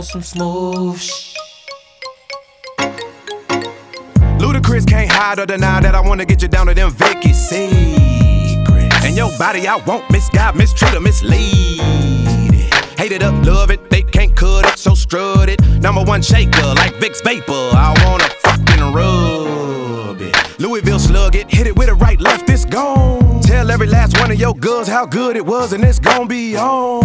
some smooth Ludacris can't hide or deny that I wanna get you down to them Vicky secrets. And your body I won't misguide, mistreat or mislead it. Hate it up, love it, they can't cut it, so strut it. Number one shaker like Vicks Vapor, I wanna fucking rub it. Louisville slug it, hit it with a right, left, it's gone. Tell every last one of your girls how good it was and it's gon' be on.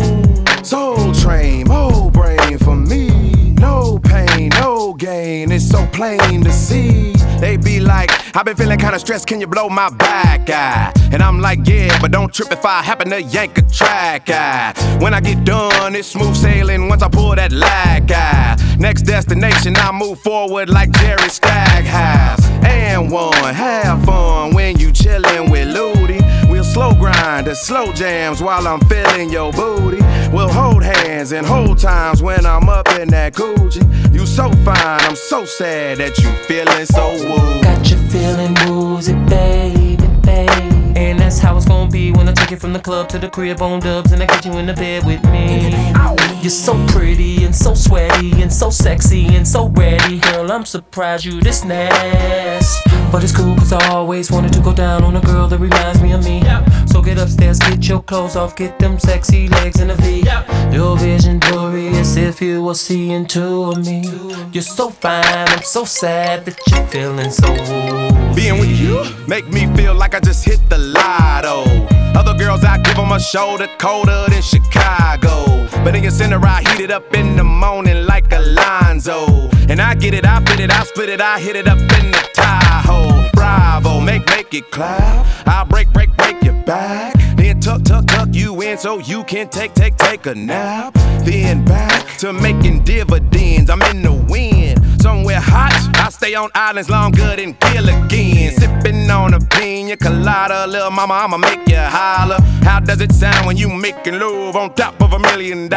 Soul Train, whole brain for me. No pain, no gain, it's so plain to see. They be like, I've been feeling kinda stressed, can you blow my back eye? And I'm like, yeah, but don't trip if I happen to yank a track eye. When I get done, it's smooth sailing once I pull that lag eye. Next destination, I move forward like Jerry Stackhouse. And one, have fun when you chillin' with Ludi. We'll slow grind to slow jams while I'm feeling your booty. We'll hold hands and hold times when I'm up in that coochie. You so fine, I'm so sad that you feeling so woo. Got you feeling woozy, baby, baby. And that's how it's gonna be when I take you from the club to the crib on dubs and I get you in the bed with me. You're so pretty and so sweaty and so sexy and so ready. Girl, I'm surprised you this nasty. But it's cool cause I always wanted to go down on a girl that reminds me of me. So get upstairs, get your clothes off, get them sexy legs in a V. Your vision glorious if you were seeing two of me. You're so fine, I'm so sad that you're feeling so woozy. Being with you make me feel like I just hit the lotto. Other girls, I give them a shoulder colder than Chicago. But in your center, I heat it up in the morning like Alonzo. And I get it, I fit it, I split it, I hit it up in the Tahoe. Bravo, make it clap. I'll break your back. Then tuck you in so you can take a nap. Then back to making dividends. I'm in the wind, somewhere hot. I stay on islands longer than Gilligan. Sipping on a pina colada, little mama, I'ma make you holler. How does it sound when you making love on top of $1 million?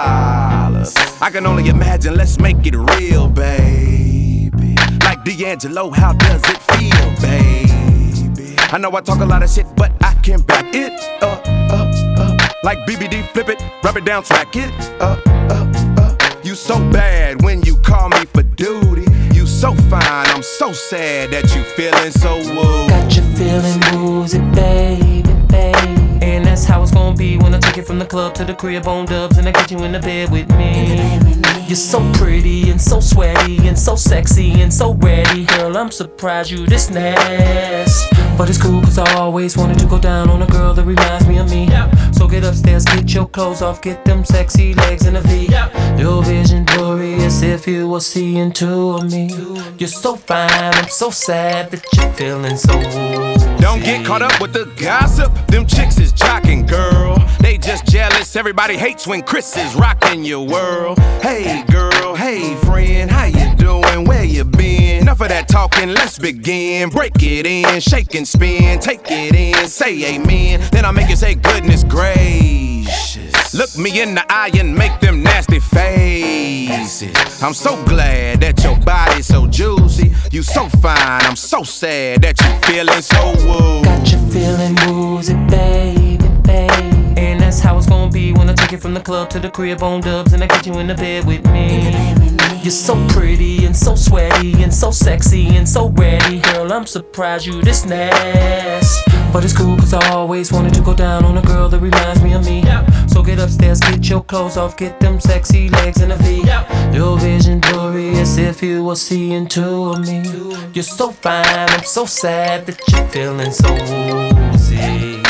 I can only imagine, let's make it real, baby. Like D'Angelo, how does it feel, baby? I know I talk a lot of shit, but I can back it up. Like BBD, flip it, rub it down, track it up. You so bad when you call me for duty. You so fine, I'm so sad that you feeling so woo. Got you feeling woozy, baby, baby. And that's how it's gonna be when I take you from the club to the crib on dubs and I get you in the bed with me. You're so pretty and so sweaty and so sexy and so ready. Girl, I'm surprised you this nasty. But it's cool cause I always wanted to go down on a girl that reminds me of me. So get upstairs, get your clothes off, get them sexy legs in a V. Your vision glorious if you were seeing two of me. You're so fine, I'm so sad that you're feeling so woozy. Don't get caught up with the gossip, them chicks is jocking, girl. They just jealous, everybody hates when Chris is rocking your world. Hey girl, hey friend, how you doing, where you been? Enough of that talking, let's begin. Break it in, shake and spin, take it in, say amen. Then I'll make you say goodness gracious. Look me in the eye and make them nasty faces. I'm so glad that your body's so juicy. You so fine, I'm so sad that you feeling so woo. Got you feeling woozy, baby, baby. And that's how it's gonna be when I take you from the club to the crib on dubs and I get you in the bed with me. You're so pretty and so sweaty and so sexy and so ready. Girl, I'm surprised you this nasty. But it's cool cause I always wanted to go down on a girl that reminds me of me. So get upstairs, get your clothes off, get them sexy legs in a V. Your vision glorious if you were seeing two of me. You're so fine, I'm so sad that you're feeling so woozy.